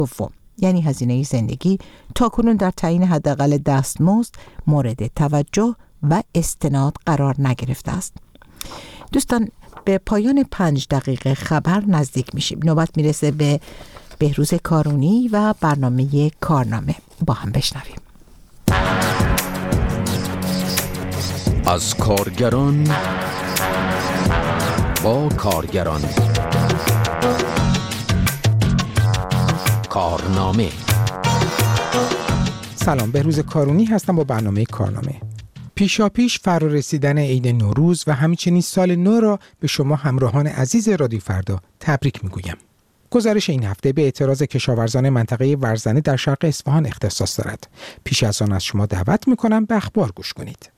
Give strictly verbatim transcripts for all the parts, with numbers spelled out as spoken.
دوم، یعنی هزینه زندگی، تاکنون در تعیین حداقل دستمزد مورد توجه و استناد قرار نگرفته است. دوستان، به پایان پنج دقیقه خبر نزدیک میشیم. نوبت میرسه به بهروز کارونی و برنامه کارنامه. با هم بشنویم. از کارگران با کارگران، کارنامه. سلام، بهروز کارونی هستم با برنامه کارنامه. پیشاپیش فرارسیدن عید نوروز و همچنین سال نو را به شما همراهان عزیز رادیو فردا تبریک میگویم. گزارش این هفته به اعتراض کشاورزان منطقه ورزنه در شرق اصفهان اختصاص دارد. پیش از آن از شما دعوت میکنم به اخبار گوش کنید.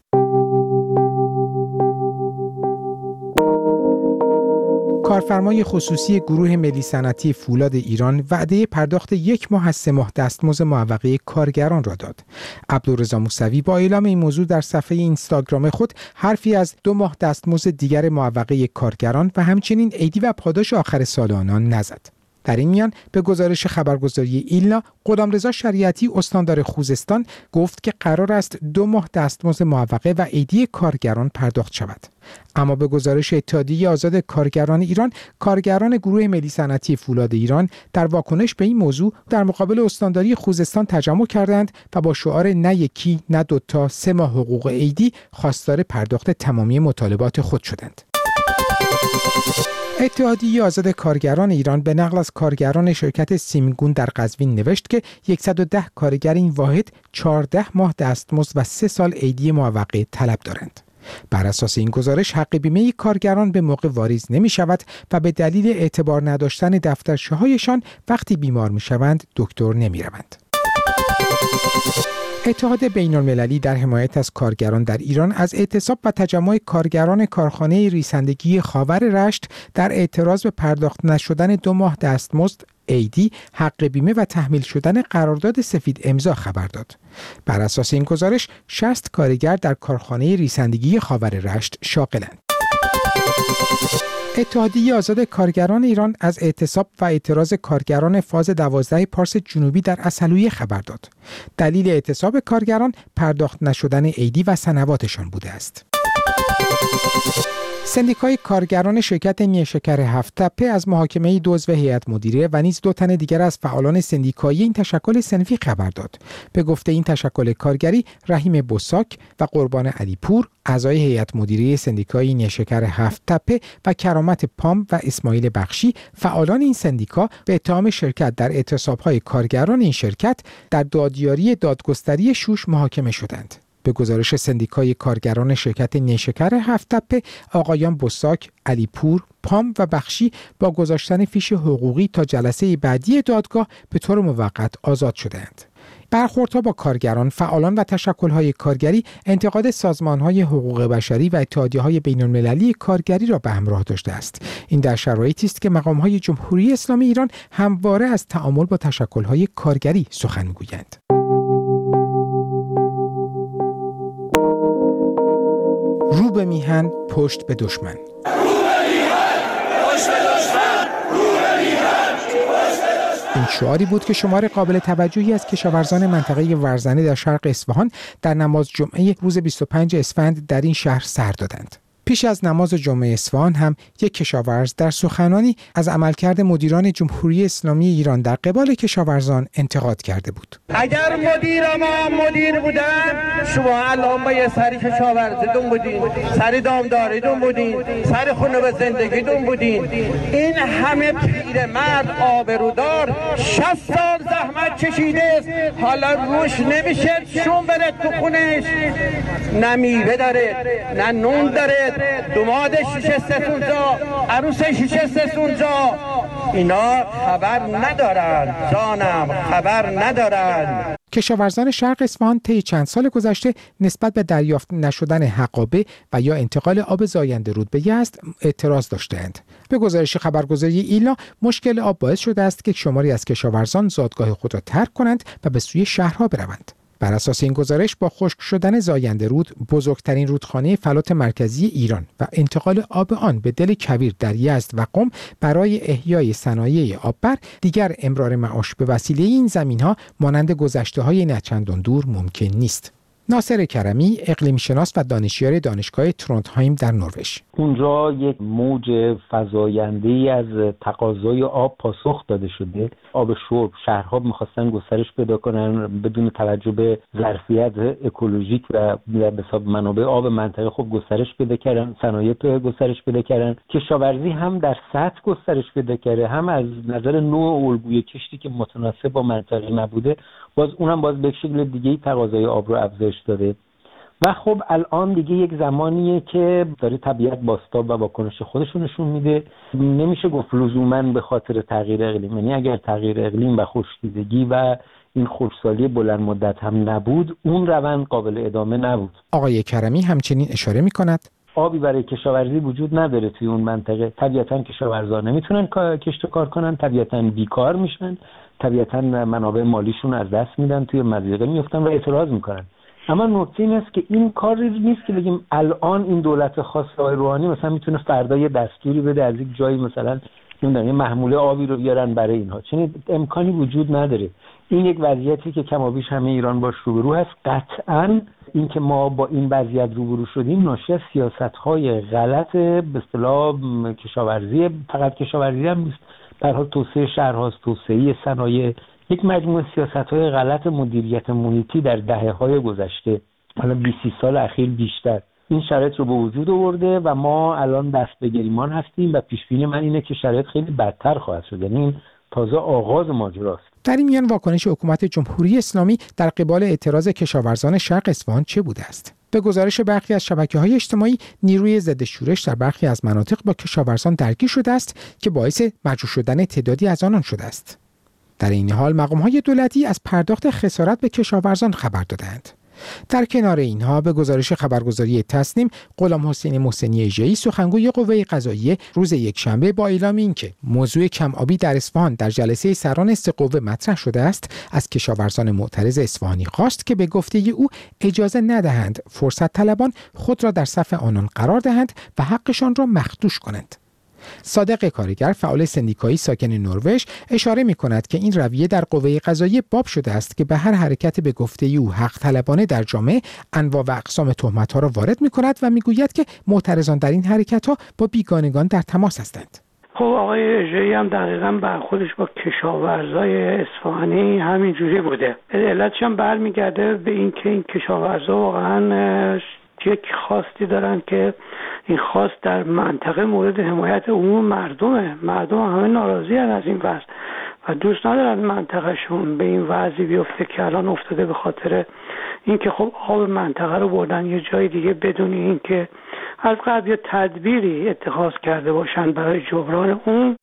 کارفرمای خصوصی گروه ملی صنعتی فولاد ایران وعده پرداخت یک ماه از سه ماه دستمزد معوقه کارگران را داد. عبدالرضا موسوی با اعلام این موضوع در صفحه اینستاگرام خود حرفی از دو ماه دستمزد دیگر معوقه کارگران و همچنین عیدی و پاداش آخر سال آنان نزد. در این میان به گزارش خبرگزاری ایلنا، غلامرضا شریعتی استاندار خوزستان گفت که قرار است دو ماه دستمزد معوقه و عیدی کارگران پرداخت شود. اما به گزارش اتحادیه آزاد کارگران ایران، کارگران گروه ملی صنعتی فولاد ایران در واکنش به این موضوع در مقابل استانداری خوزستان تجمع کردند و با شعار نه یکی نه دوتا سه ماه حقوق عیدی خواستار پرداخت تمامی مطالبات خود شدند. اتحادیه آزاد کارگران ایران به نقل از کارگران شرکت سیمگون در قزوین نوشت که صد و ده کارگر این واحد چهارده ماه دستمزد و سه سال عیدی معوقه طلب دارند. بر اساس این گزارش حق بیمه کارگران به موقع واریز نمی شود و به دلیل اعتبار نداشتن دفترچه هایشان وقتی بیمار می شوند دکتر نمی روند. اتحاد بین‌المللی در حمایت از کارگران در ایران از اعتصاب و تجمع کارگران کارخانه ریسندگی خاور رشت در اعتراض به پرداخت نشدن دو ماه دستمزد، عیدی، حق بیمه و تحمیل شدن قرارداد سفید امضا خبر داد. بر اساس این گزارش شصت کارگر در کارخانه ریسندگی خاور رشت شاغلند. اتحادیه آزاد کارگران ایران از اعتصاب و اعتراض کارگران فاز دوازده پارس جنوبی در عسلویه خبر داد. دلیل اعتصاب کارگران پرداخت نشدن عیدی و سنواتشان بوده است. سندیکای کارگران شرکت نیشکر هفت تپه از محاکمه دو عضو هیئت مدیره و نیز دو تن دیگر از فعالان سندیکایی این تشکل صنفی خبر داد. به گفته این تشکل کارگری، رحیم بوساک و قربان علیپور، اعضای هیئت مدیره سندیکای نیشکر هفت تپه و کرامت پام و اسماعیل بخشی، فعالان این سندیکا، به اتهام شرکت در اعتصاب‌های کارگران این شرکت در دادیاری دادگستری شوش محاکمه شدند. به گزارش سندیکای کارگران شرکت نیشکر هفت تپه، آقایان بوساک، علیپور، پام و بخشی با گذاشتن فیش حقوقی تا جلسه بعدی دادگاه به طور موقت آزاد شدند. برخوردها با کارگران، فعالان و تشکل‌های کارگری انتقاد سازمان‌های حقوق بشری و اتحادیه‌های بین‌المللی کارگری را به همراه داشته است. این در شرایطی است که مقام‌های جمهوری اسلامی ایران همواره از تعامل با تشکل‌های کارگری سخن می‌گویند. رو به میهن، پشت به دشمن. این شعاری بود که شمار قابل توجهی از کشاورزان منطقه ورزنه در شرق اصفهان در نماز جمعه روز بیست و پنج اسفند در این شهر سر دادند. پیش از نماز جمعه اصفهان هم یک کشاورز در سخنانی از عملکرد مدیران جمهوری اسلامی ایران در قبال کشاورزان انتقاد کرده بود. اگر مدیر ما مدیر بودن، شما الان با یه سری کشاورزتون بودین، سری دامداریتون بودین، سری خونه به زندگیتون بودین. این همه پیرمرد آبرودار شصت سال زحمت کشیده است، حالا روش نمیشه شون بره تو خونش، نه میوه داره، نه نون داره، دومادش نشسته اونجا، عروسش نشسته اونجا. اینا خبر ندارن، جانم خبر ندارن. کشاورزان شرق اصفهان طی چند سال گذشته نسبت به دریافت نشدن حقابه و یا انتقال آب زاینده رود به یزد اعتراض داشتند. به گزارش خبرگزاری ایلنا، مشکل آب باعث شده است که شماری از کشاورزان زادگاه خود را ترک کنند و به سوی شهرها بروند. بر اساس این گزارش با خشک شدن زاینده رود، بزرگترین رودخانه فلات مرکزی ایران و انتقال آب آن به دل کویر در یزد و قم برای احیای صنایع آببر، دیگر امرار معاش به وسیله این زمین‌ها مانند گذشته‌های نچندان دور ممکن نیست. ناصر کرمی، اقلیم شناس و دانشیار دانشگاه ترونتهایم در نروژ: اونجا یک موج فزاینده‌ای از تقاضای آب پاسخ داده شده. آب شرب، شهرها می‌خواستن گسترش پیدا کنن بدون توجه به ظرفیت اکولوژیک و به حساب منابع آب منطقه خوب گسترش پیدا کردن، صنایع گسترش پیدا کردن. کشاورزی هم در سطح گسترش پیدا کرده، هم از نظر نوع الگوی کشتی که متناسب با منطقه نبوده، باز اونم باز به شکل دیگه‌ای تقاضای آب رو افزایش داده. و خب الان دیگه یک زمانیه که داره طبیعت بازتاب و واکنش خودش رو نشون میده. نمیشه گفت لزوماً به خاطر تغییر اقلیم، یعنی اگر تغییر اقلیم و خشکیدگی و این خشکسالی بلند مدت هم نبود، اون روند قابل ادامه نبود. آقای کرمی همچنین اشاره میکند آبی برای کشاورزی وجود نداره توی اون منطقه. طبیعتاً کشاورزان نمیتونن کشت و کار کنن، طبیعتاً بیکار میشن، طبیعتاً منابع مالیشون از دست میدن، توی مضیقه میفتن و اعتراض میکنن. اما نکته این است که این کاری نیست که بگیم الان این دولت خاص آقای روحانی مثلا میتونه فردا یه دستوری بده از یک جایی مثلا نمیدونم یه محموله آبی رو بیارن برای اینها، چون امکانی وجود نداره. این یک وضعیتی که کمابیش همه ایران باش روبرو هست. قطعاً این که ما با این وضعیت روبرو شدیم ناشی از سیاست‌های غلط به اصطلاح کشاورزی، فقط کشاورزی هم نیست، به هر حال توسعه شهرهاست، توسعه صنایع، یک مجموعه سیاست‌های غلط مدیریت محیطی در دهه‌های گذشته، حالا بیست سال اخیر بیشتر این شرایط رو به وجود آورده و ما الان دست به گریمان هستیم و پیش‌بینی من اینه که شرایط خیلی بدتر خواهد شد. یعنی این تازه آغاز ماجراست. در این میان واکنش حکومت جمهوری اسلامی در قبال اعتراض کشاورزان شرق اصفهان چه بوده است؟ به گزارش برخی از شبکه‌های اجتماعی، نیروی ضد شورش در برخی از مناطق با کشاورزان درگیر شده است که باعث مجروح شدن تعدادی از آنان شده است. در این حال مقام‌های دولتی از پرداخت خسارت به کشاورزان خبر دادند. در کنار اینها به گزارش خبرگزاری تسنیم، غلام حسین محسنی ژی، سخنگوی قوه قضاییه، روز یکشنبه با اعلام اینکه موضوع کم‌آبی در اصفهان در جلسه سران سه قوه مطرح شده است، از کشاورزان معترض اصفهانی خواست که به گفته او اجازه ندهند فرصت طلبان خود را در صف آنان قرار دهند و حقشان را مخدوش کنند. صادق کارگر، فعال سندیکایی ساکن نروژ، اشاره می‌کند که این رویه در قوه قضاییه باب شده است که به هر حرکت به گفته او حق طلبانه در جامعه انواع و اقسام تهمت‌ها را وارد می‌کند و می‌گوید که معترضان در این حرکت‌ها با بیگانگان در تماس هستند. خب آقای ژی هم دقیقاً برخوردش با کشاورزای اصفهانی همین جوری بوده. علتش هم برمیگرده به این که این کشاورزا واقعاً یک خواستی دارن که این خواست در منطقه مورد حمایت عموم مردمه. مردم همه ناراضی هستند از این وضع و دوست ندارن منطقهشون به این وضعی بیفته که الان افتاده، به خاطر اینکه خب آب منطقه رو بردن یه جای دیگه بدون اینکه از قبل یه تدبیری اتخاذ کرده باشن برای جبران اون.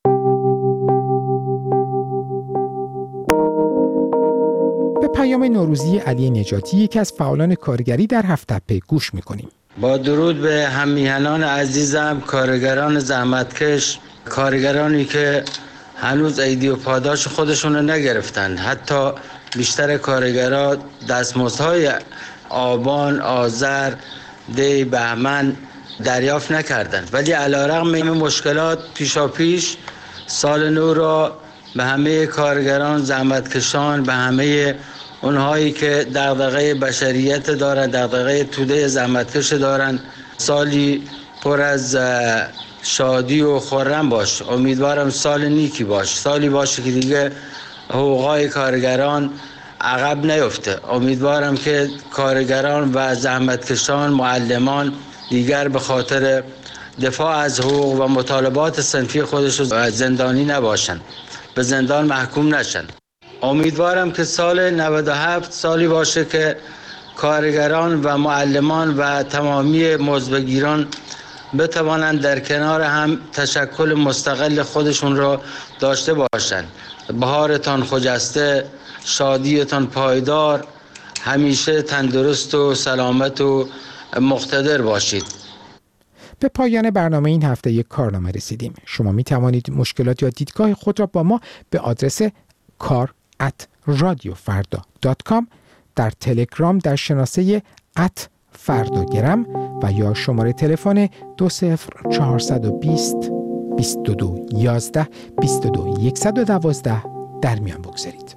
به پیام نوروزی علی نجاتی، یکی از فعالان کارگری در هفت‌تپه، گوش می‌کنیم. با درود به هم‌میهنان عزیزم، کارگران زحمتکش، کارگرانی که هنوز ایدی و پاداش خودشون رو نگرفتن. حتی بیشتر کارگران دستمزدهای آبان، آذر، دی، بهمن دریافت نکردند، ولی علیرغم این مشکلات پیشاپیش سال نو را به همه کارگران زحمتکشان، به همه اونهایی که دغدغه بشریت دارن، دغدغه توده زحمتکش دارن، سالی پر از شادی و خرم باش. امیدوارم سال نیکی باش، سالی باشه که دیگه حقوقای کارگران عقب نیفته. امیدوارم که کارگران و زحمتکشان، معلمان دیگر به خاطر دفاع از حقوق و مطالبات صنفی خودشون زندانی نباشن، به زندان محکوم نشن. امیدوارم که سال نود و هفت سالی باشه که کارگران و معلمان و تمامی مزدبگیران بتوانند در کنار هم تشکل مستقل خودشون را داشته باشند. بهارتان خجسته، شادیتان پایدار، همیشه تندرست و سلامت و مقتدر باشید. به پایان برنامه این هفته یک کارنامه رسیدیم. شما می توانید مشکلات یا دیدگاه خود را با ما به آدرس کار ات رادیو فردا دات کام در تلگرام در شناسه ات فرداگرم و یا شماره تلفن دو صفر چهارصد و بیست بیست و دو یازده بیست و دو صد و دوازده در میان بگذارید.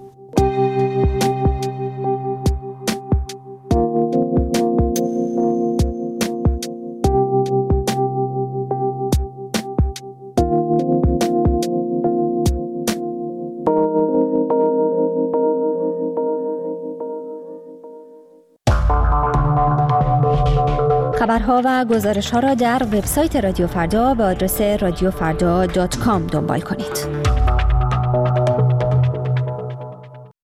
خبرها و گزارش‌ها را در وبسایت رادیو فردا به آدرس رادیو فردا دات کام دنبال کنید.